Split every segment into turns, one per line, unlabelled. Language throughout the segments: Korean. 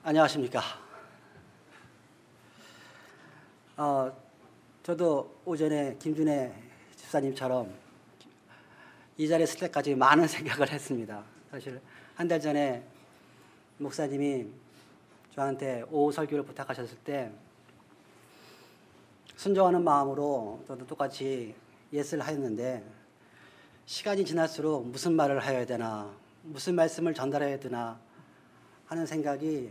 안녕하십니까. 저도 오전에 김준혜 집사님처럼 이 자리에 있을 때까지 많은 생각을 했습니다. 사실 한 달 전에 목사님이 저한테 오후 설교를 부탁하셨을 때 순종하는 마음으로 저도 똑같이 예스를 하였는데, 시간이 지날수록 무슨 말을 해야 되나, 무슨 말씀을 전달해야 되나 하는 생각이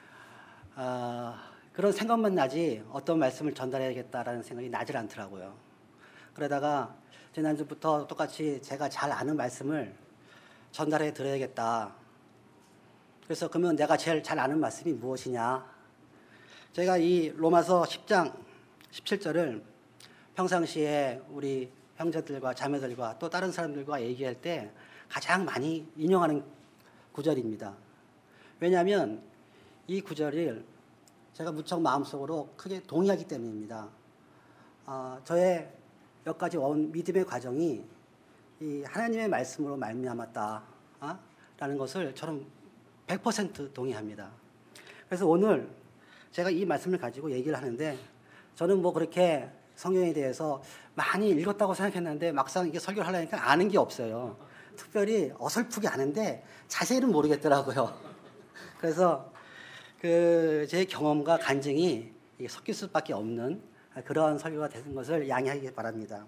그런 생각만 나지 어떤 말씀을 전달해야겠다라는 생각이 나질 않더라고요. 그러다가 지난주부터 똑같이 제가 잘 아는 말씀을 전달해 드려야겠다. 그래서 그러면 내가 제일 잘 아는 말씀이 무엇이냐. 제가 이 로마서 10장 17절을 평상시에 우리 형제들과 자매들과 또 다른 사람들과 얘기할 때 가장 많이 인용하는 구절입니다. 왜냐하면 이 구절을 제가 무척 마음속으로 크게 동의하기 때문입니다. 저의 몇 가지 믿음의 과정이 이 하나님의 말씀으로 말미암았다 라는 것을 저는 100% 동의합니다. 그래서 오늘 제가 이 말씀을 가지고 얘기를 하는데, 저는 뭐 그렇게 성경에 대해서 많이 읽었다고 생각했는데 막상 이게 설교를 하려니까 아는 게 없어요. 특별히 어설프게 아는데 자세히는 모르겠더라고요. 그래서 제 경험과 간증이 섞일 수밖에 없는 그런 설교가 되는 것을 양해하기 바랍니다.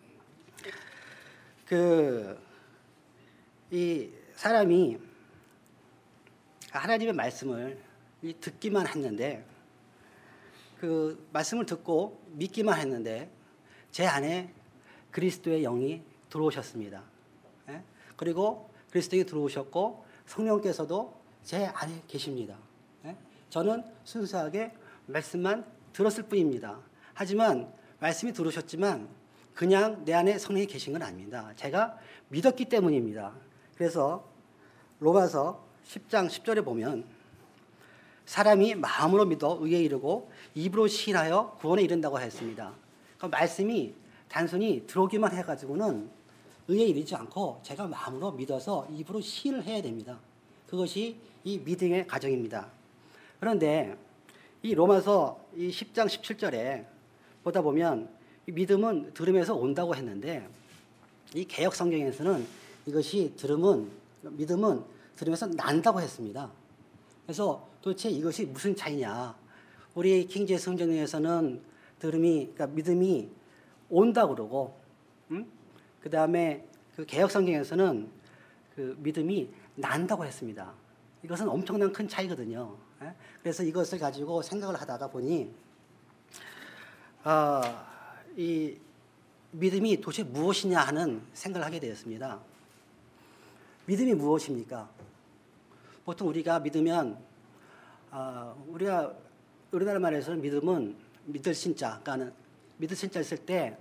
이 사람이 하나님의 말씀을 듣기만 했는데, 그 말씀을 듣고 믿기만 했는데 제 안에 그리스도의 영이 들어오셨습니다. 그리고 그리스도에 들어오셨고 성령께서도 제 안에 계십니다. 저는 순수하게 말씀만 들었을 뿐입니다. 하지만 말씀이 들어오셨지만 그냥 내 안에 성령이 계신 건 아닙니다. 제가 믿었기 때문입니다. 그래서 로마서 10장 10절에 보면 사람이 마음으로 믿어 의에 이르고 입으로 시인하여 구원에 이른다고 했습니다. 그러니까 말씀이 단순히 들어오기만 해가지고는 의에 이르지 않고 제가 마음으로 믿어서 입으로 시인을 해야 됩니다. 그것이 이 믿음의 과정입니다. 그런데 이 로마서 이 10장 17절에 보다 보면 이 믿음은 들음에서 온다고 했는데, 이 개역 성경에서는 이것이 믿음은 들음에서 난다고 했습니다. 그래서 도대체 이것이 무슨 차이냐. 우리 킹제이 성경에서는 그러니까 믿음이 온다 그러고, 그 다음에 그 개역 성경에서는 그 믿음이 난다고 했습니다. 이것은 엄청난 큰 차이거든요. 그래서 이것을 가지고 생각을 하다가 보니 이 믿음이 도대체 무엇이냐 하는 생각을 하게 되었습니다. 믿음이 무엇입니까? 보통 우리가 믿으면 우리가 우리나라 말에서는 믿음은 믿을 신자, 그러니까 믿을 신자 있을 때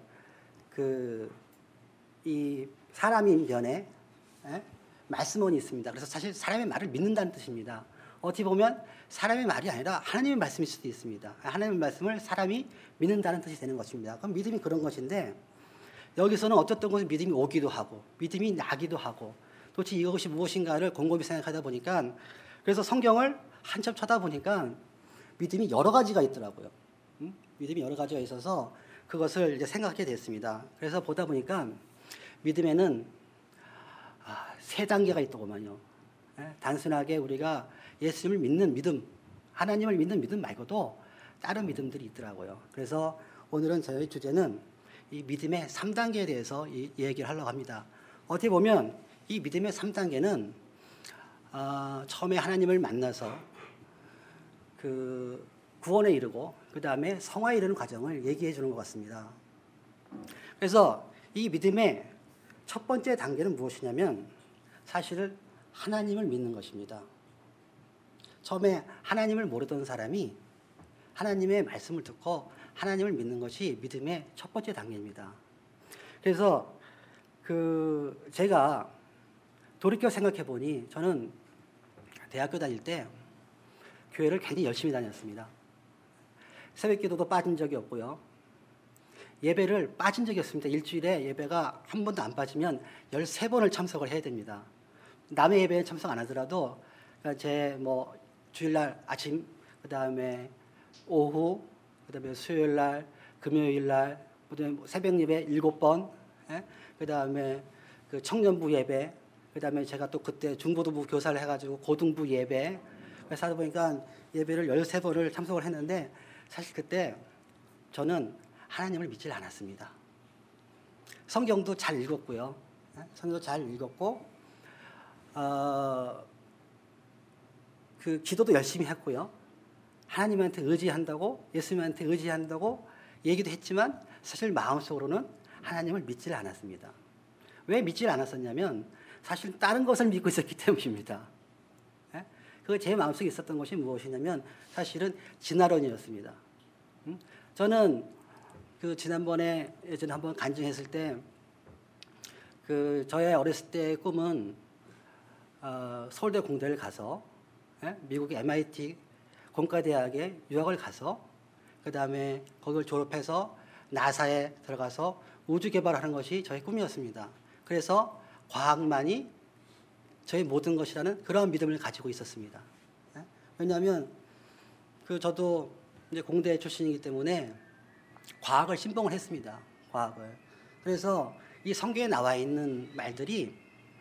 이 사람의 면에 말씀원이 있습니다. 그래서 사실 사람의 말을 믿는다는 뜻입니다. 어떻게 보면 사람의 말이 아니라 하나님의 말씀일 수도 있습니다. 하나님의 말씀을 사람이 믿는다는 뜻이 되는 것입니다. 그럼 믿음이 그런 것인데, 여기서는 어쨌든 것은 믿음이 오기도 하고 믿음이 나기도 하고 도대체 이것이 무엇인가를 곰곰이 생각하다 보니까, 그래서 성경을 한참 쳐다보니까 믿음이 여러 가지가 있더라고요. 믿음이 여러 가지가 있어서 그것을 이제 생각하게 됐습니다. 그래서 보다 보니까 믿음에는 3단계가 있더구만요. 단순하게 우리가 예수님을 믿는 믿음, 하나님을 믿는 믿음 말고도 다른 믿음들이 있더라고요. 그래서 오늘은 저희 주제는 이 믿음의 3단계에 대해서 얘기를 하려고 합니다. 어떻게 보면 이 믿음의 3단계는 처음에 하나님을 만나서 구원에 이르고 그 다음에 성화에 이르는 과정을 얘기해 주는 것 같습니다. 그래서 이 믿음의 첫 번째 단계는 무엇이냐면 사실은 하나님을 믿는 것입니다. 처음에 하나님을 모르던 사람이 하나님의 말씀을 듣고 하나님을 믿는 것이 믿음의 첫 번째 단계입니다. 그래서 제가 돌이켜 생각해 보니 저는 대학교 다닐 때 교회를 굉장히 열심히 다녔습니다. 새벽 기도도 빠진 적이 없고요. 예배를 빠진 적이 없습니다. 일주일에 예배가 한 번도 안 빠지면 13번을 참석을 해야 됩니다. 남의 예배에 참석 안 하더라도 제 주일날 아침, 그 다음에 오후, 그 다음에 수요일날, 금요일날, 그다음에 새벽 예배 7번, 그 다음에 그 청년부 예배, 그 다음에 제가 또 그때 중고등부 교사를 해가지고 고등부 예배, 그래서 하다 보니까 예배를 13번을 참석을 했는데 사실 그때 저는 하나님을 믿질 않았습니다. 성경도 잘 읽었고요. 성경도 잘 읽었고, 그 기도도 열심히 했고요. 하나님한테 의지한다고, 예수님한테 의지한다고 얘기도 했지만 사실 마음속으로는 하나님을 믿질 않았습니다. 왜 믿질 않았었냐면 사실 다른 것을 믿고 있었기 때문입니다. 그 제 마음속에 있었던 것이 무엇이냐면 사실은 진화론이었습니다. 저는 그 지난번에 예전에 한번 간증했을 때 그 저의 어렸을 때의 꿈은 서울대 공대를 가서 미국의 MIT 공과대학에 유학을 가서 그 다음에 거기를 졸업해서 나사에 들어가서 우주 개발하는 것이 저의 꿈이었습니다. 그래서 과학만이 저의 모든 것이라는 그런 믿음을 가지고 있었습니다. 왜냐하면 그 저도 이제 공대 출신이기 때문에 과학을 신봉을 했습니다. 과학을. 그래서 이 성경에 나와 있는 말들이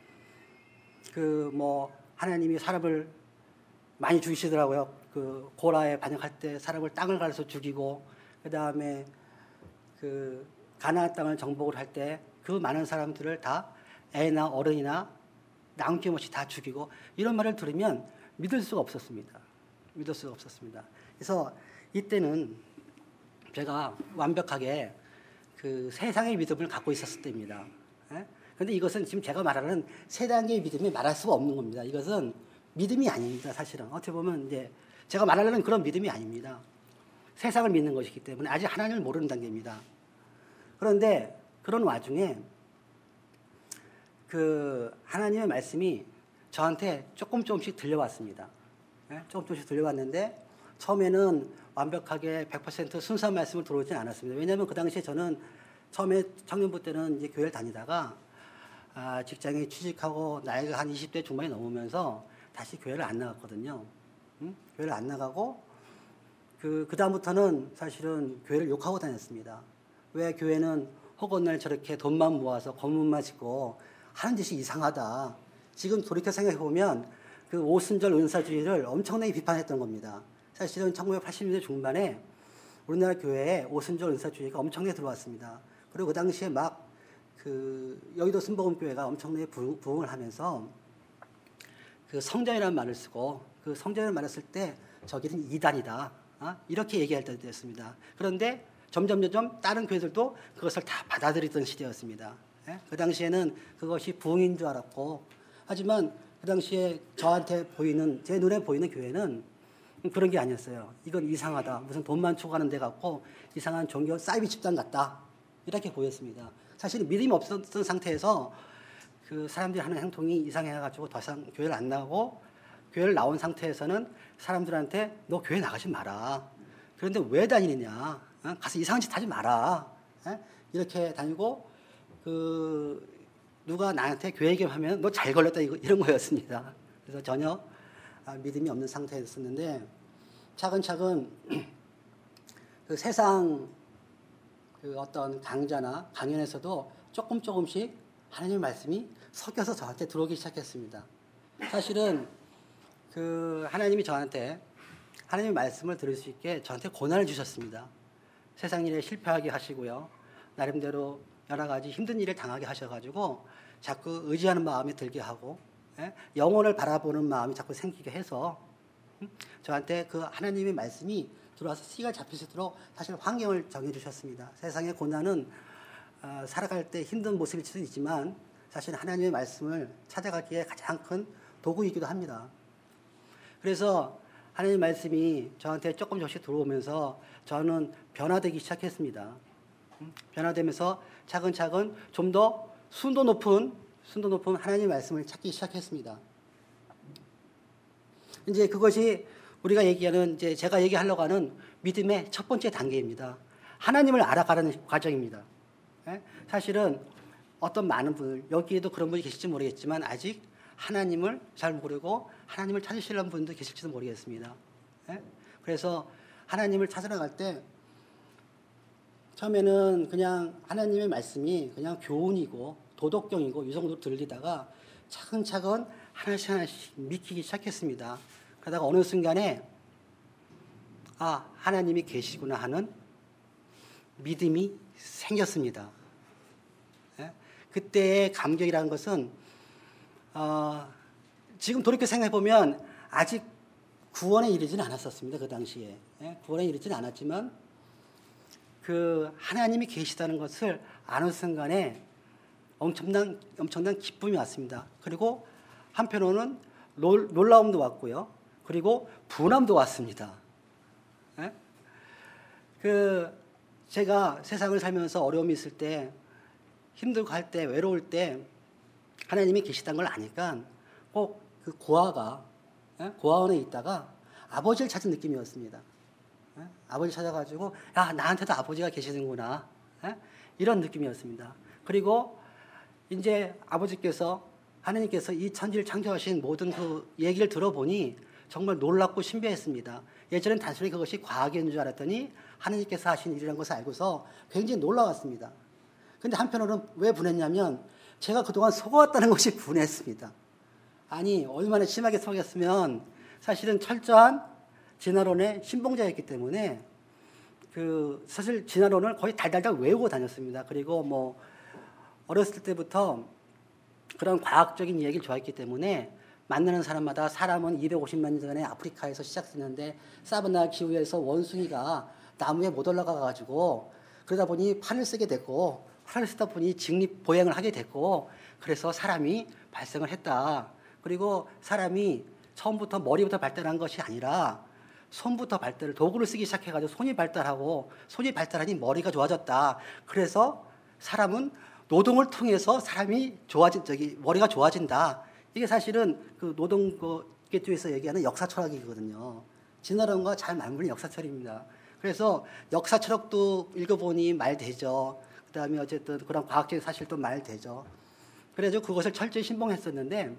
그 뭐 하나님이 사람을 많이 죽이시더라고요. 그 고라에 반역할 때 사람을 땅을 갈아서 죽이고, 그 다음에 그 가나안 땅을 정복을 할 때 그 많은 사람들을 다 애나 어른이나 남김없이 다 죽이고, 이런 말을 들으면 믿을 수가 없었습니다. 믿을 수가 없었습니다. 그래서 이때는 제가 완벽하게 그 세상의 믿음을 갖고 있었을 때입니다. 그런데 이것은 지금 제가 말하는 세 단계의 믿음이 말할 수가 없는 겁니다. 이것은 믿음이 아닙니다. 사실은 어떻게 보면 이제 제가 말하려는 그런 믿음이 아닙니다. 세상을 믿는 것이기 때문에 아직 하나님을 모르는 단계입니다. 그런데 그런 와중에 그 하나님의 말씀이 저한테 조금씩 들려왔습니다. 조금씩 들려왔는데 처음에는 완벽하게 100% 순수한 말씀을 들어오진 않았습니다. 왜냐하면 그 당시에 저는 처음에 청년부 때는 이제 교회를 다니다가 직장에 취직하고 나이가 한 20대 중반이 넘으면서 다시 교회를 안 나갔거든요. 교회를 안 나가고 그 다음부터는 사실은 교회를 욕하고 다녔습니다. 왜 교회는 허건날 저렇게 돈만 모아서 건물만 짓고 하는 짓이 이상하다. 지금 돌이켜 생각해 보면 그 오순절 은사주의를 엄청나게 비판했던 겁니다. 사실은 1980년대 중반에 우리나라 교회에 오순절 은사주의가 엄청나게 들어왔습니다. 그리고 그 당시에 막 그 여의도 순복음교회가 엄청나게 부흥을 하면서 그 성전이라는 말을 쓰고 그 성전이라는 말을 쓸 때 저기는 이단이다. 이렇게 얘기할 때였습니다. 그런데 점점 다른 교회들도 그것을 다 받아들이던 시대였습니다. 그 당시에는 그것이 부흥인 줄 알았고, 하지만 그 당시에 저한테 보이는, 제 눈에 보이는 교회는 그런 게 아니었어요. 이건 이상하다. 무슨 돈만 추구하는 데 같고 이상한 종교 사이비 집단 같다. 이렇게 보였습니다. 사실 믿음이 없었던 상태에서 그 사람들이 하는 행동이 이상해가지고 더 이상 교회를 안 나가고, 교회를 나온 상태에서는 사람들한테 너 교회 나가지 마라. 그런데 왜 다니느냐. 가서 이상한 짓 하지 마라. 이렇게 다니고, 그 누가 나한테 교회 얘기하면 너 잘 걸렸다 이런 거였습니다. 그래서 전혀 믿음이 없는 상태였었는데 차근차근 그 세상 그 어떤 강좌나 강연에서도 조금씩 하나님의 말씀이 섞여서 저한테 들어오기 시작했습니다. 사실은 그 하나님이 저한테 하나님의 말씀을 들을 수 있게 저한테 고난을 주셨습니다. 세상 일에 실패하게 하시고요. 나름대로 여러 가지 힘든 일을 당하게 하셔가지고 자꾸 의지하는 마음이 들게 하고 영혼을 바라보는 마음이 자꾸 생기게 해서 저한테 그 하나님의 말씀이 들어와서 씨가 잡힐 수 있도록 사실 환경을 정해주셨습니다. 세상의 고난은 살아갈 때 힘든 모습일 수도 있지만 사실 하나님의 말씀을 찾아가기에 가장 큰 도구이기도 합니다. 그래서 하나님의 말씀이 저한테 조금씩 들어오면서 저는 변화되기 시작했습니다. 변화되면서 차근차근 좀 더 순도 높은 하나님의 말씀을 찾기 시작했습니다. 이제 그것이 우리가 얘기하는, 이제 제가 얘기하려고 하는 믿음의 첫 번째 단계입니다. 하나님을 알아가는 과정입니다. 사실은 어떤 많은 분들, 여기에도 그런 분이 계실지 모르겠지만 아직 하나님을 잘 모르고 하나님을 찾으시려는 분도 계실지도 모르겠습니다. 예? 그래서 하나님을 찾으러 갈 때 처음에는 그냥 하나님의 말씀이 그냥 교훈이고 도덕경이고 이 정도로 들리다가 차근차근 하나씩 하나씩 믿기 시작했습니다. 그러다가 어느 순간에 아, 하나님이 계시구나 하는 믿음이 생겼습니다. 예? 그때의 감격이라는 것은 지금 돌이켜 생각해 보면 아직 구원에 이르지는 않았었습니다. 그 당시에. 예? 구원에 이르지는 않았지만 그 하나님이 계시다는 것을 아는 순간에 엄청난 기쁨이 왔습니다. 그리고 한편으로는 놀라움도 왔고요. 그리고 분함도 왔습니다. 예? 제가 세상을 살면서 어려움이 있을 때, 힘들고 할 때, 외로울 때 하나님이 계시다는 걸 아니까 꼭 그 고아가 고아원에 있다가 아버지를 찾은 느낌이었습니다. 아버지 찾아가지고 야, 나한테도 아버지가 계시는구나, 이런 느낌이었습니다. 그리고 이제 하나님께서 이 천지를 창조하신 모든 그 얘기를 들어보니 정말 놀랍고 신비했습니다. 예전엔 단순히 그것이 과학인 줄 알았더니 하나님께서 하신 일이라는 것을 알고서 굉장히 놀라웠습니다. 그런데 한편으로는 왜 분했냐면 제가 그동안 속아왔다는 것이 분했습니다. 아니, 얼마나 심하게 속였으면 사실은 철저한 진화론의 신봉자였기 때문에 사실 진화론을 거의 달달달 외우고 다녔습니다. 그리고 뭐 어렸을 때부터 그런 과학적인 얘기를 좋아했기 때문에 만나는 사람마다 사람은 250만 년 전에 아프리카에서 시작됐는데 사바나 기후에서 원숭이가 나무에 못 올라가가지고 그러다 보니 팔을 쓰게 됐고 팔을 쓰다 보니 직립보행을 하게 됐고 그래서 사람이 발생을 했다. 그리고 사람이 처음부터 머리부터 발달한 것이 아니라 손부터 도구를 쓰기 시작해가지고 손이 발달하고 손이 발달하니 머리가 좋아졌다. 그래서 사람은 노동을 통해서 사람이 머리가 좋아진다. 이게 사실은 그 노동계 쪽에서 얘기하는 역사 철학이거든요. 진화론과 잘 맞물린 역사 철학입니다. 그래서 역사 철학도 읽어보니 말 되죠. 그 다음에 어쨌든 그런 과학적인 사실도 말 되죠. 그래서 그것을 철저히 신봉했었는데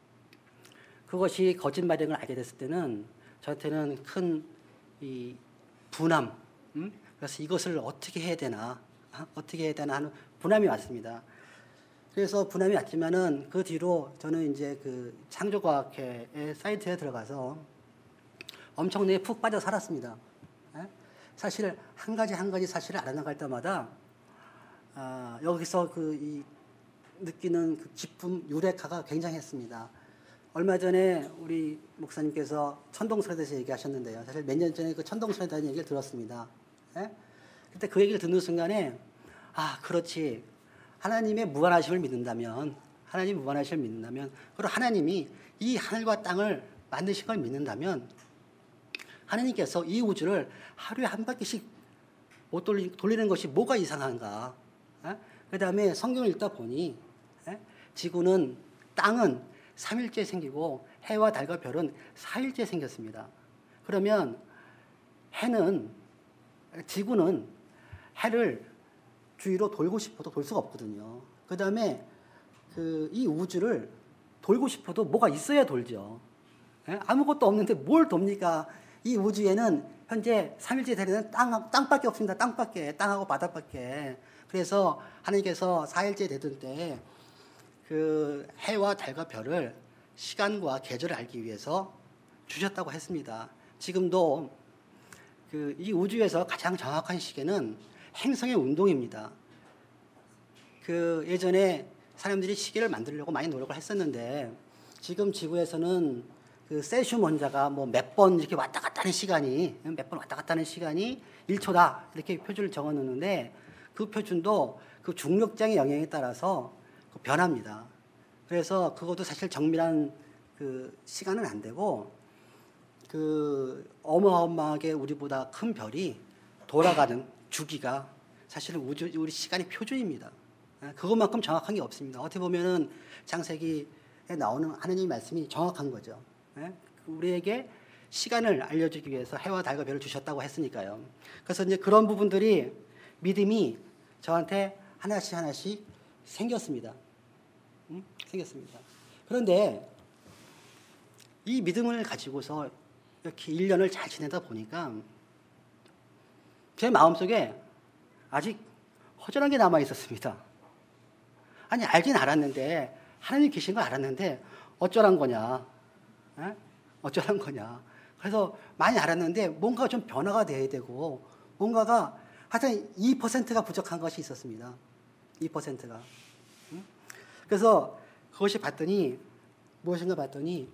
그것이 거짓말인 걸 알게 됐을 때는 저한테는 큰 이 분함, 그래서 이것을 어떻게 해야 되나 하는 분함이 왔습니다. 그래서 분함이 왔지만은 그 뒤로 저는 이제 그 창조과학회의 사이트에 들어가서 엄청나게 푹 빠져 살았습니다. 사실 한 가지 사실을 알아나갈 때마다 여기서 느끼는 그 기쁨, 유레카가 굉장했습니다. 얼마 전에 우리 목사님께서 천동설에 대해서 얘기하셨는데요. 사실 몇 년 전에 그 천동설에 대한 얘기를 들었습니다. 그때 그 얘기를 듣는 순간에 그렇지. 하나님의 무한하심을 믿는다면 그리고 하나님이 이 하늘과 땅을 만드신 걸 믿는다면 하나님께서 이 우주를 하루에 한 바퀴씩 못 돌리는 것이 뭐가 이상한가. 그 다음에 성경을 읽다 보니 지구는 땅은 3일째 생기고 해와 달과 별은 4일째 생겼습니다. 그러면 지구는 해를 주위로 돌고 싶어도 돌 수가 없거든요. 그 다음에 이 우주를 돌고 싶어도 뭐가 있어야 돌죠. 아무것도 없는데 뭘 돕니까? 이 우주에는 현재 3일째 되는 땅밖에 없습니다. 땅하고 바다밖에. 그래서 하나님께서 4일째 되던 때 그 해와 달과 별을 시간과 계절을 알기 위해서 주셨다고 했습니다. 지금도 이 우주에서 가장 정확한 시계는 행성의 운동입니다. 예전에 사람들이 시계를 만들려고 많이 노력을 했었는데 지금 지구에서는 그 세슘 원자가 뭐 몇 번 이렇게 왔다 갔다 하는 시간이 1초다 이렇게 표준을 적어 놓는데 그 표준도 그 중력장의 영향에 따라서 변합니다. 그래서 그것도 사실 정밀한 그 시간은 안 되고 어마어마하게 우리보다 큰 별이 돌아가는 주기가 사실은 우리 시간의 표준입니다. 그것만큼 정확한 게 없습니다. 어떻게 보면은 창세기에 나오는 하나님의 말씀이 정확한 거죠. 우리에게 시간을 알려주기 위해서 해와 달과 별을 주셨다고 했으니까요. 그래서 이제 그런 부분들이 믿음이 저한테 하나씩 생겼습니다. 생겼습니다. 그런데 이 믿음을 가지고서 이렇게 1년을 잘 지내다 보니까 제 마음속에 아직 허전한 게 남아 있었습니다. 아니, 알긴 알았는데, 하나님이 계신 걸 알았는데 어쩌란 거냐? 에? 어쩌란 거냐? 그래서 많이 알았는데 뭔가 좀 변화가 돼야 되고, 뭔가가 하여튼 2%가 부족한 것이 있었습니다. 2%가. 그래서 그것이 봤더니 무엇인가 봤더니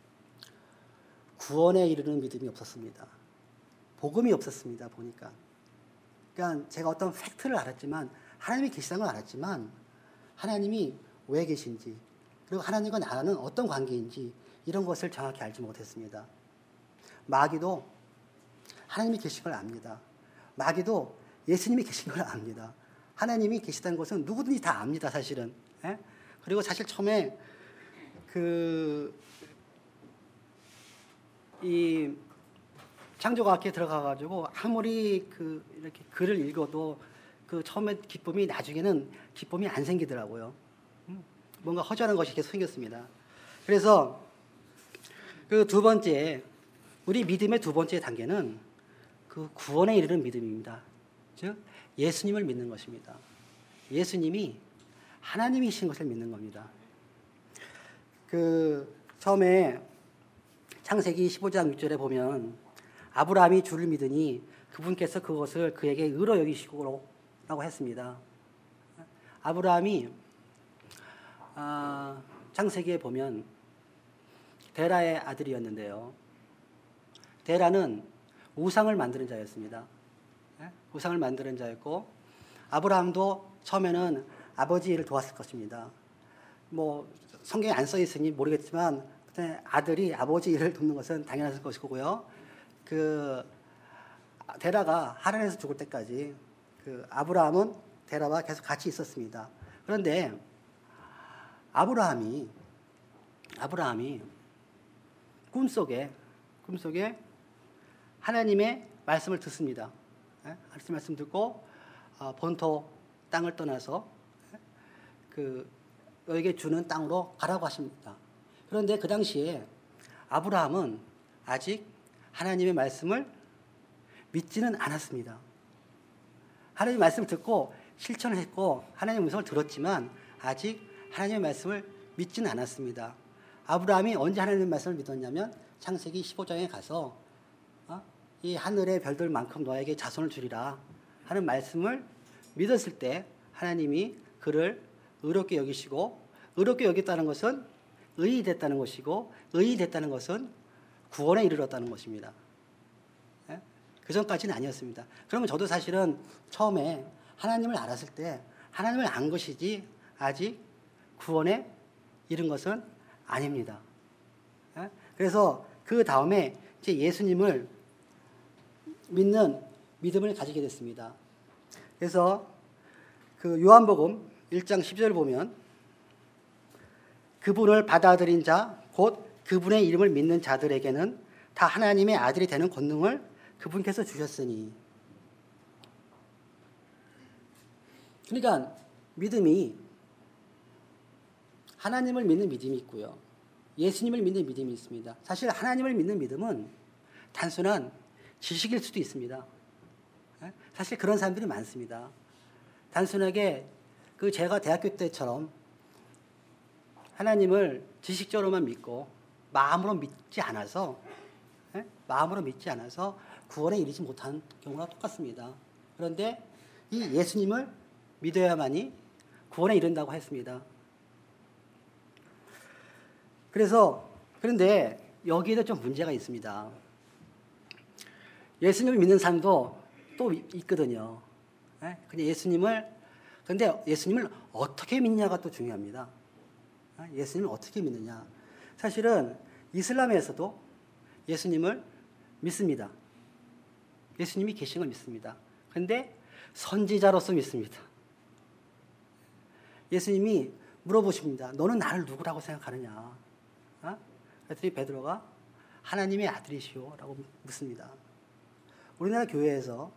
구원에 이르는 믿음이 없었습니다. 복음이 없었습니다. 보니까. 그러니까 제가 어떤 팩트를 알았지만, 하나님이 계시다는 걸 알았지만, 하나님이 왜 계신지, 그리고 하나님과 나는 어떤 관계인지 이런 것을 정확히 알지 못했습니다. 마귀도 하나님이 계신 걸 압니다. 마귀도 예수님이 계신 걸 압니다. 하나님이 계시다는 것은 누구든지 다 압니다, 사실은. 예? 그리고 사실 처음에 이 창조과학에 들어가가지고 아무리 이렇게 글을 읽어도 처음에 기쁨이 나중에는 기쁨이 안 생기더라고요. 뭔가 허전한 것이 계속 생겼습니다. 그래서 두 번째, 우리 믿음의 두 번째 단계는 구원에 이르는 믿음입니다. 즉 예수님을 믿는 것입니다. 예수님이 하나님이신 것을 믿는 겁니다. 처음에 창세기 15장 6절에 보면 아브라함이 주를 믿으니 그분께서 그것을 그에게 의로 여기시고 라고 했습니다. 아브라함이 창세기에 보면 데라의 아들이었는데요. 데라는 우상을 만드는 자였습니다. 우상을 만드는 자였고, 아브라함도 처음에는 아버지 일을 도왔을 것입니다. 성경에 안 써 있으니 모르겠지만 아들이 아버지 일을 돕는 것은 당연했을 것이고요. 데라가 하란에서 죽을 때까지 아브라함은 데라와 계속 같이 있었습니다. 그런데 아브라함이 꿈속에 하나님의 말씀을 듣습니다. 하나님의 말씀 듣고 본토 땅을 떠나서 너에게 주는 땅으로 가라고 하십니다. 그런데 그 당시에 아브라함은 아직 하나님의 말씀을 믿지는 않았습니다. 하나님의 말씀을 듣고 실천을 했고 하나님의 음성을 들었지만 아직 하나님의 말씀을 믿지는 않았습니다. 아브라함이 언제 하나님의 말씀을 믿었냐면 창세기 15장에 가서 이 하늘의 별들만큼 너에게 자손을 주리라 하는 말씀을 믿었을 때 하나님이 그를 의롭게 여기시고, 의롭게 여겼다는 것은 의인이 됐다는 것이고, 의인이 됐다는 것은 구원에 이르렀다는 것입니다. 그 전까지는 아니었습니다. 그러면 저도 사실은 처음에 하나님을 알았을 때 하나님을 안 것이지 아직 구원에 이른 것은 아닙니다. 그래서 그 다음에 이제 예수님을 믿는 믿음을 가지게 됐습니다. 그래서 요한복음 1장 10절 보면 그분을 받아들인 자, 곧 그분의 이름을 믿는 자들에게는 다 하나님의 아들이 되는 권능을 그분께서 주셨으니. 그러니까 믿음이 하나님을 믿는 믿음이 있고요. 예수님을 믿는 믿음이 있습니다. 사실 하나님을 믿는 믿음은 단순한 지식일 수도 있습니다. 사실 그런 사람들이 많습니다. 단순하게 제가 대학교 때처럼 하나님을 지식적으로만 믿고 마음으로 믿지 않아서 구원에 이르지 못한 경우가 똑같습니다. 그런데 이 예수님을 믿어야만이 구원에 이른다고 했습니다. 그런데 여기에도 좀 문제가 있습니다. 예수님을 믿는 사람도 또 있거든요. 그런데 예수님을 어떻게 믿냐가 또 중요합니다. 예수님을 어떻게 믿느냐. 사실은 이슬람에서도 예수님을 믿습니다. 예수님이 계신 걸 믿습니다. 그런데 선지자로서 믿습니다. 예수님이 물어보십니다. 너는 나를 누구라고 생각하느냐? 그랬더니 베드로가 하나님의 아들이시오 라고 묻습니다. 우리나라 교회에서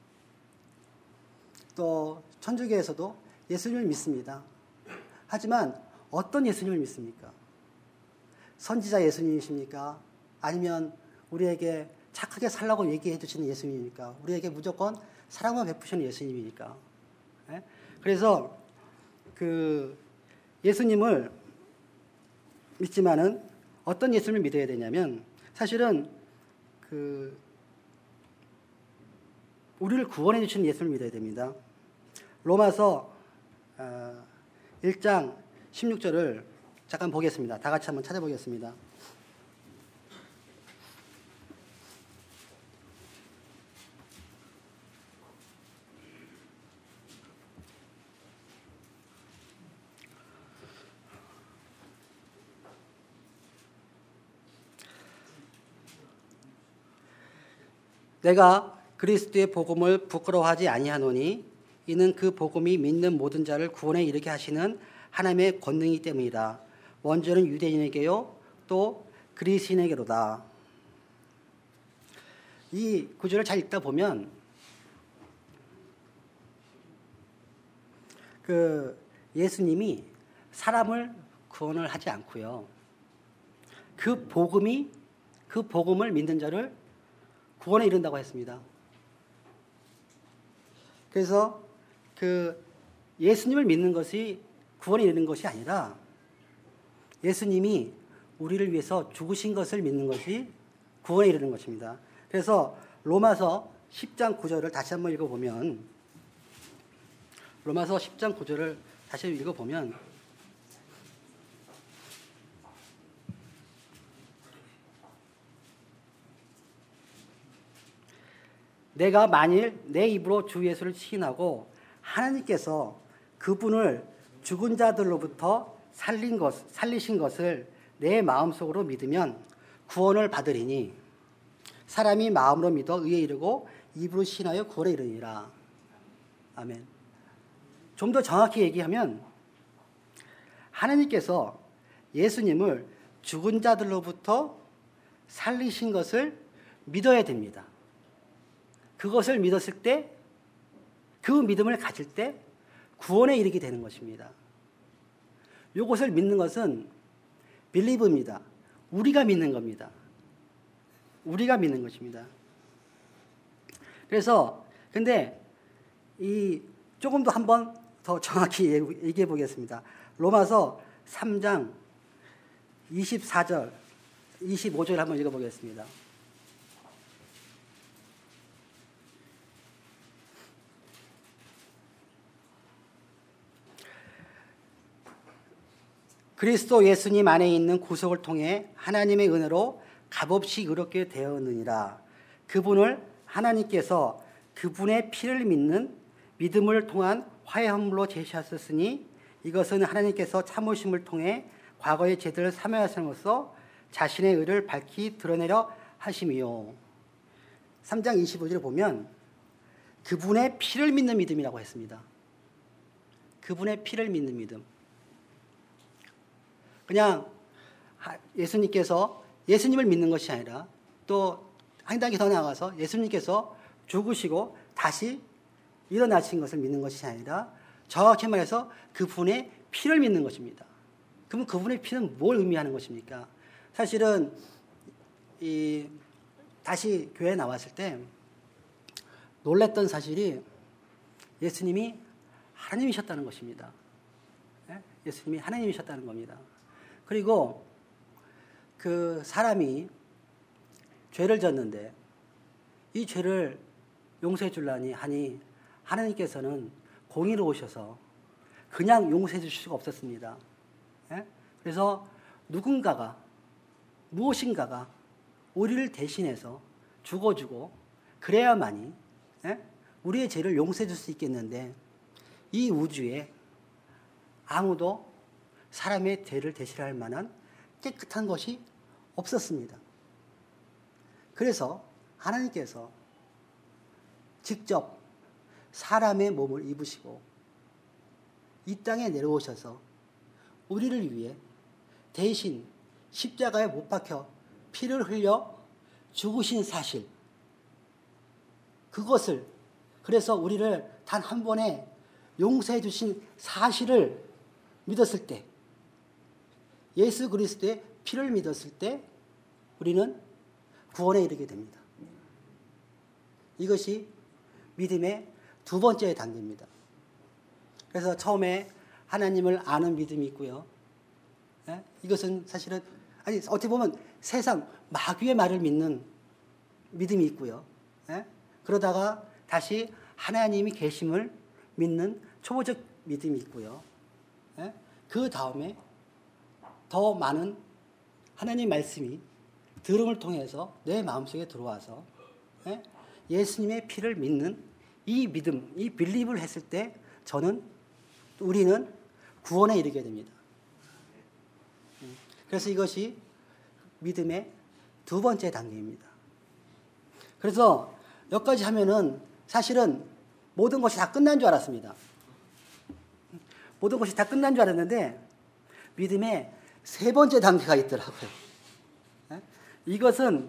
또 천주교에서도 예수님을 믿습니다. 하지만 어떤 예수님을 믿습니까? 선지자 예수님이십니까? 아니면 우리에게 착하게 살라고 얘기해 주시는 예수님입니까? 우리에게 무조건 사랑만 베푸시는 예수님입니까? 예? 그래서 그 예수님을 믿지만은 어떤 예수님을 믿어야 되냐면 사실은 그 우리를 구원해 주시는 예수님을 믿어야 됩니다. 로마서 1장 16절을 잠깐 보겠습니다. 다 같이 한번 찾아보겠습니다. 내가 그리스도의 복음을 부끄러워하지 아니하노니 이는 그 복음이 믿는 모든 자를 구원에 이르게 하시는 하나님의 권능이기 때문이다. 원죄는 유대인에게요 또 그리스인에게로다. 이 구절을 잘 읽다 보면 그 예수님이 사람을 구원을 하지 않고요. 그 복음을 믿는 자를 구원에 이른다고 했습니다. 그래서 그 예수님을 믿는 것이 구원에 이르는 것이 아니라 예수님이 우리를 위해서 죽으신 것을 믿는 것이 구원에 이르는 것입니다. 그래서 로마서 10장 9절을 다시 한번 읽어보면 로마서 10장 9절을 다시 읽어보면 내가 만일 내 입으로 주 예수를 시인하고 하나님께서 그분을 죽은 자들로부터 살리신 것을 내 마음속으로 믿으면 구원을 받으리니 사람이 마음으로 믿어 의에 이르고 입으로 시인하여 구원에 이르니라. 아멘. 좀 더 정확히 얘기하면 하나님께서 예수님을 죽은 자들로부터 살리신 것을 믿어야 됩니다. 그것을 믿었을 때, 그 믿음을 가질 때 구원에 이르게 되는 것입니다. 이것을 믿는 것은 believe입니다. 우리가 믿는 겁니다. 우리가 믿는 것입니다. 그래서 근데 이 조금 더 한번 더 정확히 얘기해 보겠습니다. 로마서 3장 24절, 25절 한번 읽어보겠습니다. 그리스도 예수님 안에 있는 구속을 통해 하나님의 은혜로 값없이 의롭게 되었느니라. 그분을 하나님께서 그분의 피를 믿는 믿음을 통한 화해함으로 제시하셨으니 이것은 하나님께서 참으심을 통해 과거의 죄들을 사면하심으로써 자신의 의를 밝히 드러내려 하심이요. 3장 25절을 보면 그분의 피를 믿는 믿음이라고 했습니다. 그분의 피를 믿는 믿음. 그냥 예수님께서 예수님을 믿는 것이 아니라 또 한 단계 더 나아가서 예수님께서 죽으시고 다시 일어나신 것을 믿는 것이 아니라 정확히 말해서 그분의 피를 믿는 것입니다. 그러면 그분의 피는 뭘 의미하는 것입니까? 사실은 다시 교회에 나왔을 때 놀랐던 사실이 예수님이 하나님이셨다는 것입니다. 예수님이 하나님이셨다는 겁니다. 그리고 그 사람이 죄를 졌는데 이 죄를 용서해 주려니 하니 하나님께서는 공의로우셔서 그냥 용서해 주실 수가 없었습니다. 그래서 누군가가 무엇인가가 우리를 대신해서 죽어주고 그래야만이 우리의 죄를 용서해 줄 수 있겠는데 이 우주에 아무도 사람의 죄를 대신할 만한 깨끗한 것이 없었습니다. 그래서 하나님께서 직접 사람의 몸을 입으시고 이 땅에 내려오셔서 우리를 위해 대신 십자가에 못 박혀 피를 흘려 죽으신 사실, 그것을, 그래서 우리를 단 한 번에 용서해 주신 사실을 믿었을 때 예수 그리스도의 피를 믿었을 때 우리는 구원에 이르게 됩니다. 이것이 믿음의 두 번째 단계입니다. 그래서 처음에 하나님을 아는 믿음이 있고요. 이것은 사실은 어떻게 보면 세상 마귀의 말을 믿는 믿음이 있고요. 그러다가 다시 하나님이 계심을 믿는 초보적 믿음이 있고요. 그 다음에 더 많은 하나님 말씀이 들음을 통해서 내 마음속에 들어와서 예수님의 피를 믿는 이 믿음, 이 빌립을 했을 때 우리는 구원에 이르게 됩니다. 그래서 이것이 믿음의 두 번째 단계입니다. 그래서 여기까지 하면은 사실은 모든 것이 다 끝난 줄 알았습니다. 모든 것이 다 끝난 줄 알았는데 믿음의 세 번째 단계가 있더라고요. 이것은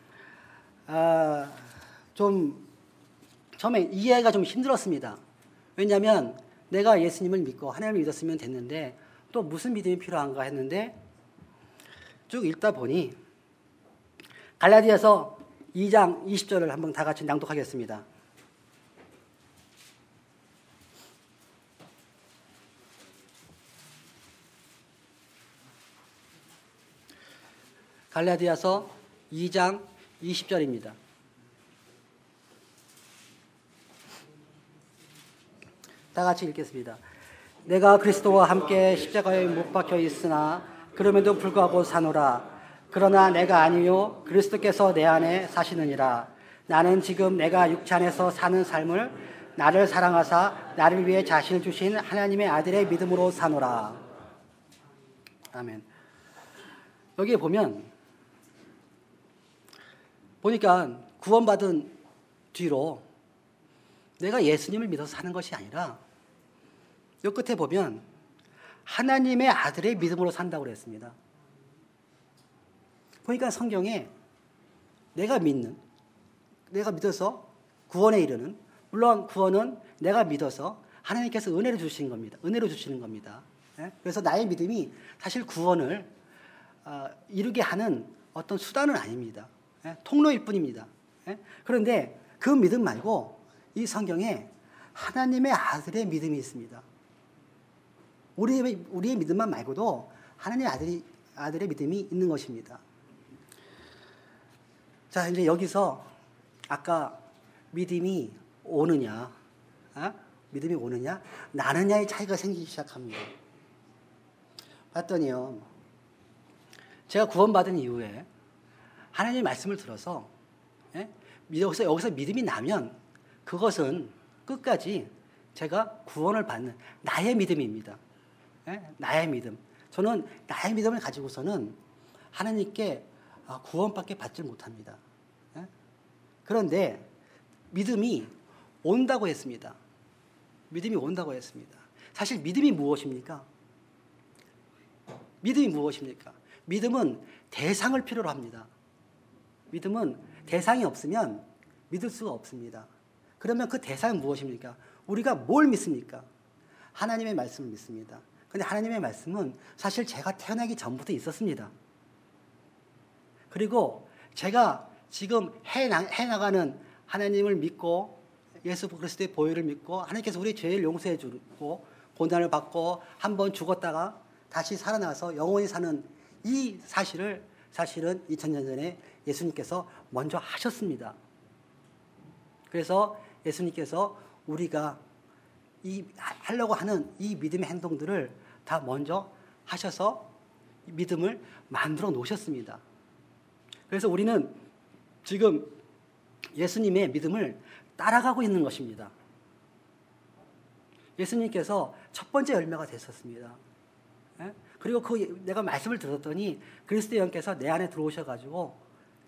좀 처음에 이해가 좀 힘들었습니다. 왜냐하면 내가 예수님을 믿고 하나님을 믿었으면 됐는데 또 무슨 믿음이 필요한가 했는데 쭉 읽다 보니 갈라디아서 2장 20절을 한번 다 같이 낭독하겠습니다. 갈라디아서 2장 20절입니다. 다 같이 읽겠습니다. 내가 그리스도와 함께 십자가에 못 박혀 있으나 그럼에도 불구하고 사노라. 그러나 내가 아니요 그리스도께서 내 안에 사시느니라. 나는 지금 내가 육체 안에서 사는 삶을 나를 사랑하사 나를 위해 자신을 주신 하나님의 아들의 믿음으로 사노라. 아멘. 여기에 보니까 구원받은 뒤로 내가 예수님을 믿어서 사는 것이 아니라 요 끝에 보면 하나님의 아들의 믿음으로 산다고 그랬습니다. 보니까 성경에 내가 믿어서 구원에 이르는, 물론 구원은 내가 믿어서 하나님께서 은혜로 주시는 겁니다. 은혜로 주시는 겁니다. 그래서 나의 믿음이 사실 구원을 이루게 하는 어떤 수단은 아닙니다. 통로일 뿐입니다. 그런데 그 믿음 말고 이 성경에 하나님의 아들의 믿음이 있습니다. 우리의 믿음만 말고도 하나님의 아들의 믿음이 있는 것입니다. 자, 이제 여기서 아까 믿음이 오느냐, 나느냐의 차이가 생기기 시작합니다. 봤더니요, 제가 구원받은 이후에 하나님의 말씀을 들어서 여기서 믿음이 나면 그것은 끝까지 제가 구원을 받는 나의 믿음입니다. 나의 믿음. 저는 나의 믿음을 가지고서는 하나님께 구원밖에 받지 못합니다. 그런데 믿음이 온다고 했습니다. 믿음이 온다고 했습니다. 사실 믿음이 무엇입니까? 믿음은 대상을 필요로 합니다. 믿음은 대상이 없으면 믿을 수가 없습니다. 그러면 그 대상은 무엇입니까? 우리가 뭘 믿습니까? 하나님의 말씀을 믿습니다. 그런데 하나님의 말씀은 사실 제가 태어나기 전부터 있었습니다. 그리고 제가 지금 해나가는 하나님을 믿고 예수 그리스도의 보혈을 믿고 하나님께서 우리 죄를 용서해 주고 고난을 받고 한번 죽었다가 다시 살아나서 영원히 사는 이 사실을 사실은 2000년 전에 예수님께서 먼저 하셨습니다. 그래서 예수님께서 우리가 하려고 하는 이 믿음의 행동들을 다 먼저 하셔서 믿음을 만들어 놓으셨습니다. 그래서 우리는 지금 예수님의 믿음을 따라가고 있는 것입니다. 예수님께서 첫 번째 열매가 되셨습니다. 그리고 내가 말씀을 들었더니 그리스도의 영께서 내 안에 들어오시고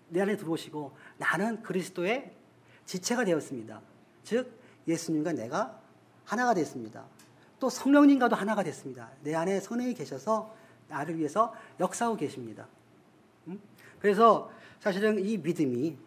나는 그리스도의 지체가 되었습니다. 즉 예수님과 내가 하나가 됐습니다. 또 성령님과도 하나가 됐습니다. 내 안에 성령이 계셔서 나를 위해서 역사하고 계십니다. 그래서 사실은 이 믿음이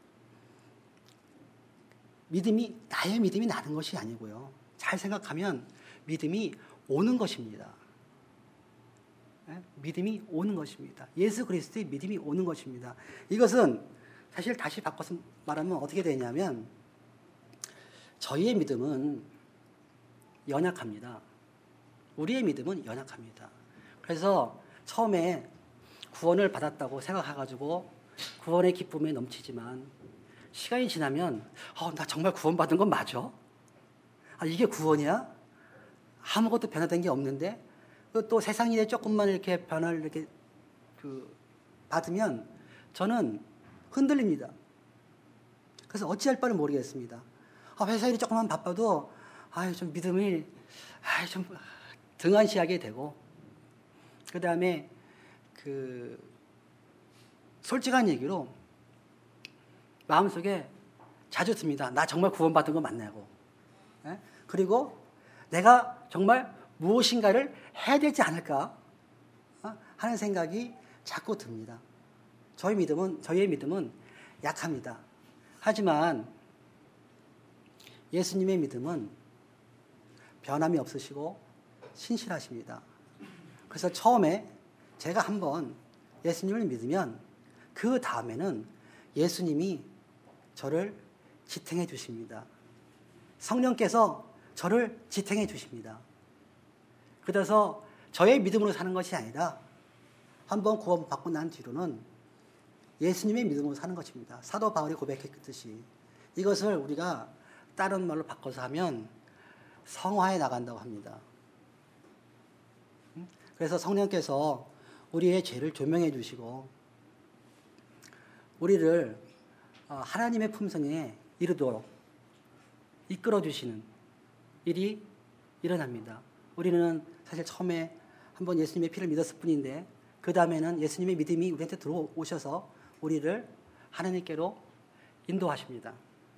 나의 믿음이 나는 것이 아니고요. 잘 생각하면 믿음이 오는 것입니다. 믿음이 오는 것입니다. 예수 그리스도의 믿음이 오는 것입니다. 이것은 사실 다시 바꿔서 말하면 어떻게 되냐면 저희의 믿음은 연약합니다. 우리의 믿음은 연약합니다. 그래서 처음에 구원을 받았다고 생각해가지고 구원의 기쁨에 넘치지만 시간이 지나면 나 정말 구원받은 건 맞아? 이게 구원이야? 아무것도 변화된 게 없는데 또 세상 일에 조금만 이렇게 변화를 이렇게 받으면 저는 흔들립니다. 그래서 어찌할 바를 모르겠습니다. 회사 일이 조금만 바빠도 좀 믿음이 좀 등한시하게 되고 그 다음에 솔직한 얘기로 마음속에 자주 듭니다. 나 정말 구원받은 거 맞냐고. 그리고 내가 정말 무엇인가를 해야 되지 않을까 하는 생각이 자꾸 듭니다. 저희의 믿음은 약합니다. 하지만 예수님의 믿음은 변함이 없으시고 신실하십니다. 그래서 처음에 제가 한번 예수님을 믿으면 그 다음에는 예수님이 저를 지탱해 주십니다. 성령께서 저를 지탱해 주십니다. 그래서 저의 믿음으로 사는 것이 아니라 한번 구원받고 난 뒤로는 예수님의 믿음으로 사는 것입니다. 사도 바울이 고백했듯이 이것을 우리가 다른 말로 바꿔서 하면 성화해 나간다고 합니다. 그래서 성령께서 우리의 죄를 조명해 주시고 우리를 하나님의 품성에 이르도록 이끌어 주시는 일이 일어납니다. 우리는 사실 처음에 한번 예수님의 피를 믿었을 뿐인데 그 다음에는 예수님의 믿음이 우리한테 들어오셔서 우리를 하나님께로 인도하십니다.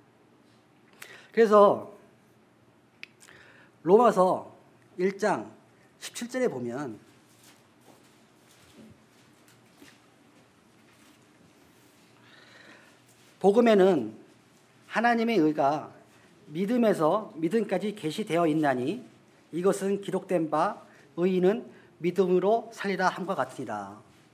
그래서 로마서 1장 17절에 보면 복음에는 하나님의 의가 믿음에서 믿음까지 계시되어 있나니 이것은 기록된 바 의인은 믿음으로 살리라 함과 같으니라.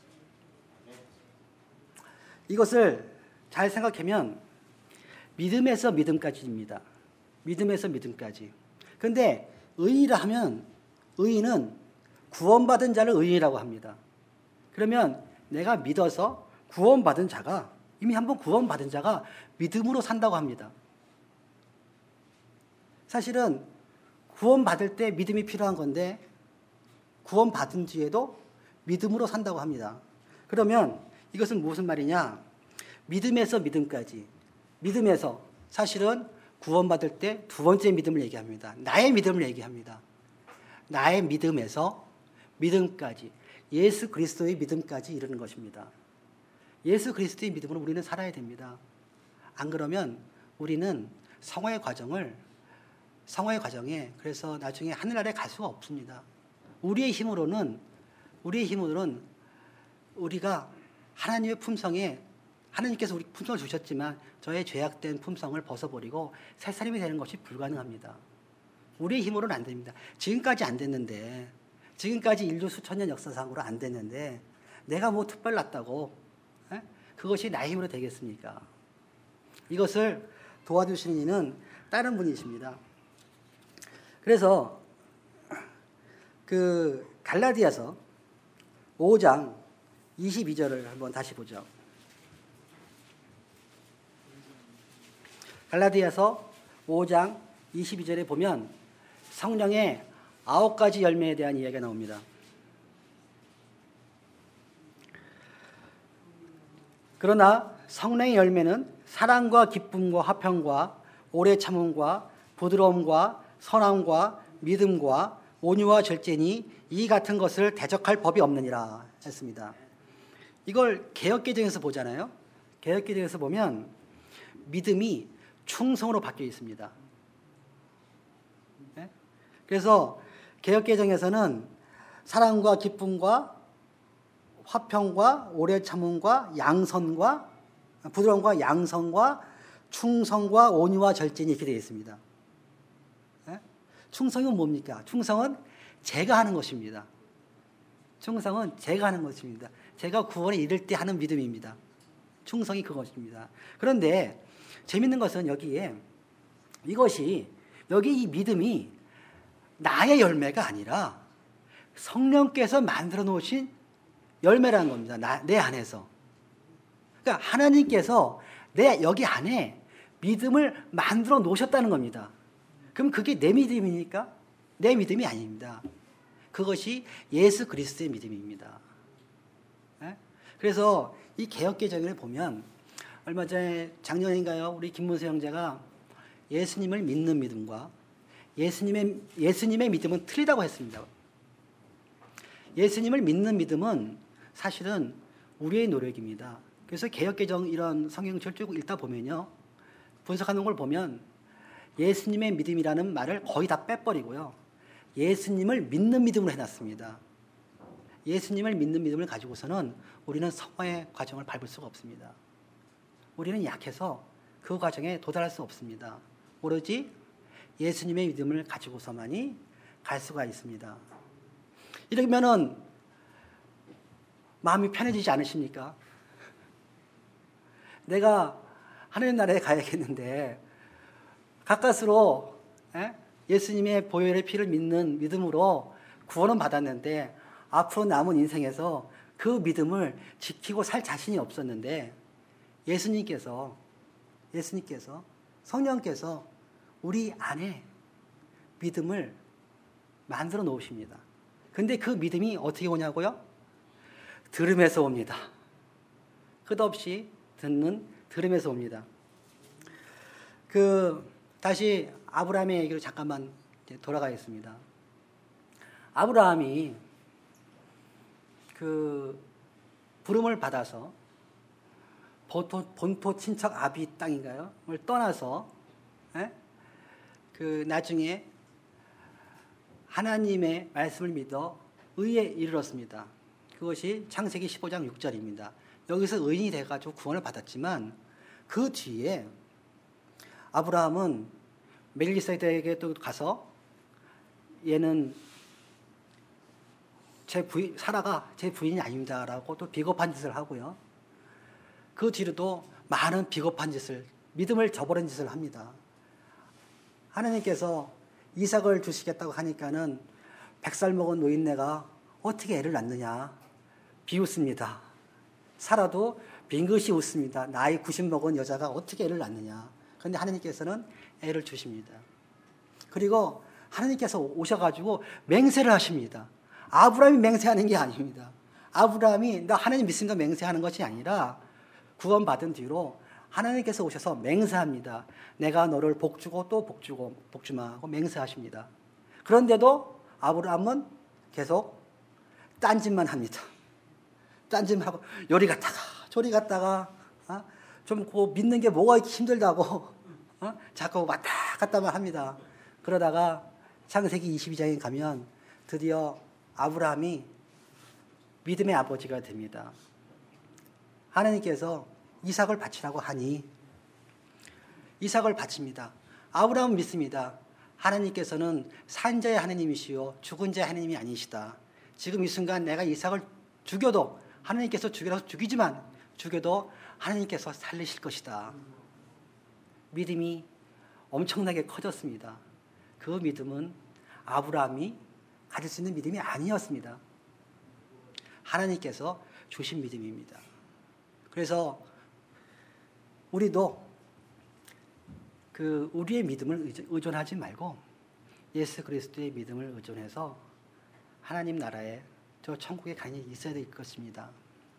이것을 잘 생각하면 믿음에서 믿음까지입니다. 믿음에서 믿음까지. 그런데 의인이라 하면 의인은 구원받은 자를 의인이라고 합니다. 그러면 내가 믿어서 구원받은 자가 이미 한번 구원받은 자가 믿음으로 산다고 합니다. 사실은 구원받을 때 믿음이 필요한 건데 구원받은 뒤에도 믿음으로 산다고 합니다. 그러면 이것은 무슨 말이냐? 믿음에서 믿음까지. 믿음에서 사실은 구원받을 때 두 번째 믿음을 얘기합니다. 나의 믿음을 얘기합니다. 나의 믿음에서 믿음까지. 예수 그리스도의 믿음까지 이르는 것입니다. 예수 그리스도의 믿음으로 우리는 살아야 됩니다. 안 그러면 우리는 성화의 과정에 그래서 나중에 하늘나라에 갈 수가 없습니다. 우리의 힘으로는 우리가 하나님의 품성에 하나님께서 우리 품성을 주셨지만 저의 죄악된 품성을 벗어버리고 새 사람이 되는 것이 불가능합니다. 우리의 힘으로는 안 됩니다. 지금까지 안 됐는데 지금까지 인류 수천 년 역사상으로 안 됐는데 내가 뭐 특별났다고 그것이 나의 힘으로 되겠습니까? 이것을 도와주시는 이는 다른 분이십니다. 그래서 갈라디아서 5장 22절을 한번 다시 보죠. 갈라디아서 5장 22절에 보면 성령의 9가지 열매에 대한 이야기가 나옵니다. 그러나 성령의 열매는 사랑과 기쁨과 화평과 오래 참음과 부드러움과 선함과 믿음과 온유와 절제니 이 같은 것을 대적할 법이 없느니라 했습니다. 이걸 개역개정에서 보잖아요. 개역개정에서 보면 믿음이 충성으로 바뀌어 있습니다. 네? 그래서 개역개정에서는 사랑과 기쁨과 화평과 오래 참음과 양선과 부드러움과 양선과 충성과 온유와 절제니 이렇게 되어 있습니다. 네? 충성은 뭡니까? 충성은 제가 하는 것입니다. 충성은 제가 하는 것입니다. 제가 구원에 이를 때 하는 믿음입니다. 충성이 그것입니다. 그런데 재밌는 것은 여기에 이것이 여기 이 믿음이 나의 열매가 아니라 성령께서 만들어 놓으신 열매라는 겁니다. 내 안에서. 그러니까 하나님께서 내 여기 안에 믿음을 만들어 놓으셨다는 겁니다. 그럼 그게 내 믿음입니까? 내 믿음이 아닙니다. 그것이 예수 그리스도의 믿음입니다. 그래서 이 개역개정을 보면 얼마 전에 작년인가요? 우리 김문수 형제가 예수님을 믿는 믿음과 예수님의 믿음은 틀리다고 했습니다. 예수님을 믿는 믿음은 사실은 우리의 노력입니다. 그래서 개역개정 이런 성경을 쭉 읽다 보면요. 분석하는 걸 보면 예수님의 믿음이라는 말을 거의 다 빼버리고요. 예수님을 믿는 믿음으로 해놨습니다. 예수님을 믿는 믿음을 가지고서는 우리는 성화의 과정을 밟을 수가 없습니다. 우리는 약해서 그 과정에 도달할 수 없습니다. 오로지 예수님의 믿음을 가지고서만이 갈 수가 있습니다. 이러면은 마음이 편해지지 않으십니까? 내가 하나님 나라에 가야겠는데 가까스로 예수님의 보혈의 피를 믿는 믿음으로 구원은 받았는데 앞으로 남은 인생에서 그 믿음을 지키고 살 자신이 없었는데 예수님께서 성령께서 우리 안에 믿음을 만들어 놓으십니다. 근데 그 믿음이 어떻게 오냐고요? 들음에서 옵니다. 끝없이 듣는 들음에서 옵니다. 다시 아브라함의 얘기로 잠깐만 돌아가겠습니다. 아브라함이 부름을 받아서 본토 친척 아비 땅인가요? 을 떠나서 나중에 하나님의 말씀을 믿어 의에 이르렀습니다. 그것이 창세기 15장 6절입니다. 여기서 의인이 돼가지고 구원을 받았지만 그 뒤에 아브라함은 멜기세덱에게 또 가서 얘는 사라가 제 부인이 아닙니다라고 또 비겁한 짓을 하고요. 그 뒤로도 많은 비겁한 짓을, 믿음을 저버린 짓을 합니다. 하나님께서 이삭을 주시겠다고 하니까는 100살 먹은 노인네가 어떻게 애를 낳느냐 비웃습니다. 사라도 빙긋이 웃습니다. 나이 90 먹은 여자가 어떻게 애를 낳느냐. 그런데 하나님께서는 애를 주십니다. 그리고 하나님께서 오셔가지고 맹세를 하십니다. 아브라함이 맹세하는 게 아닙니다. 아브라함이 나 하나님 믿습니다 맹세하는 것이 아니라 구원받은 뒤로 하나님께서 오셔서 맹세합니다. 내가 너를 복주고 또 복주마 하고 맹세하십니다. 그런데도 아브라함은 계속 딴짓만 합니다. 딴짓하고 요리 갔다가 조리 갔다가 좀 믿는 게 뭐가 이렇게 힘들다고 자꾸 왔다 갔다만 합니다. 그러다가 창세기 22장에 가면 드디어 아브라함이 믿음의 아버지가 됩니다. 하나님께서 이삭을 바치라고 하니 이삭을 바칩니다. 아브라함은 믿습니다. 하나님께서는 산 자의 하나님이시요 죽은 자의 하나님이 아니시다. 지금 이 순간 내가 이삭을 죽여도 하나님께서 죽이라고 죽이지만 죽여도 하나님께서 살리실 것이다. 믿음이 엄청나게 커졌습니다. 그 믿음은 아브라함이 가질 수 있는 믿음이 아니었습니다. 하나님께서 주신 믿음입니다. 그래서 우리도 우리의 믿음을 의존하지 말고 예수 그리스도의 믿음을 의존해서 하나님 나라에 저 천국에 간이 있어야 될 것입니다.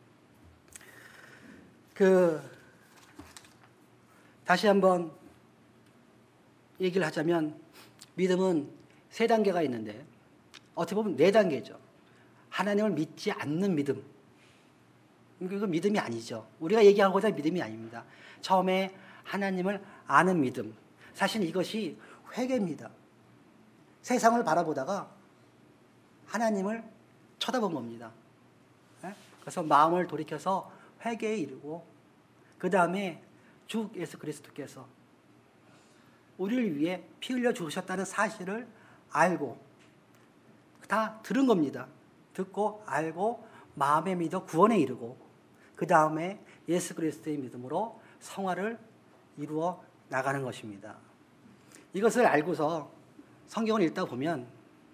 다시 한번 얘기를 하자면 믿음은 3단계가 있는데 어떻게 보면 4단계죠. 하나님을 믿지 않는 믿음. 이건 믿음이 아니죠. 우리가 얘기하고자 믿음이 아닙니다. 처음에 하나님을 아는 믿음. 사실 이것이 회개입니다. 세상을 바라보다가 하나님을 쳐다본 겁니다. 그래서 마음을 돌이켜서 회개에 이르고 그 다음에 주 예수 그리스도께서 우리를 위해 피 흘려 주셨다는 사실을 알고 다 들은 겁니다. 듣고 알고 마음에 믿어 구원에 이르고 그 다음에 예수 그리스도의 믿음으로 성화를 이루어 나가는 것입니다. 이것을 알고서 성경을 읽다 보면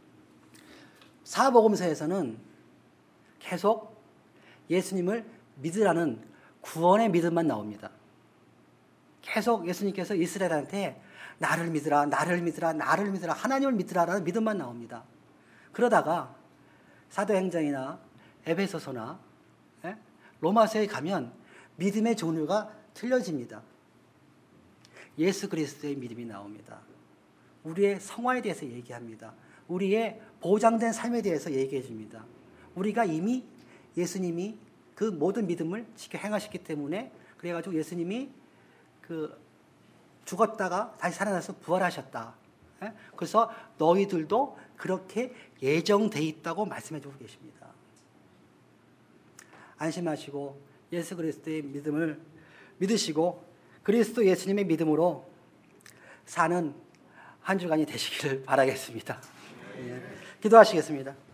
사복음서에서는 계속 예수님을 믿으라는 구원의 믿음만 나옵니다. 계속 예수님께서 이스라엘한테 나를 믿으라, 나를 믿으라, 나를 믿으라, 하나님을 믿으라라는 믿음만 나옵니다. 그러다가 사도행전이나 에베소서나 로마서에 가면 믿음의 종류가 틀려집니다. 예수 그리스도의 믿음이 나옵니다. 우리의 성화에 대해서 얘기합니다. 우리의 보장된 삶에 대해서 얘기해 줍니다. 우리가 이미 예수님이 그 모든 믿음을 지켜 행하셨기 때문에 그래가지고 예수님이 그 죽었다가 다시 살아나서 부활하셨다. 그래서 너희들도 그렇게 예정돼 있다고 말씀해 주고 계십니다. 안심하시고 예수 그리스도의 믿음을 믿으시고 그리스도 예수님의 믿음으로 사는 한 주간이 되시기를 바라겠습니다. 기도하시겠습니다.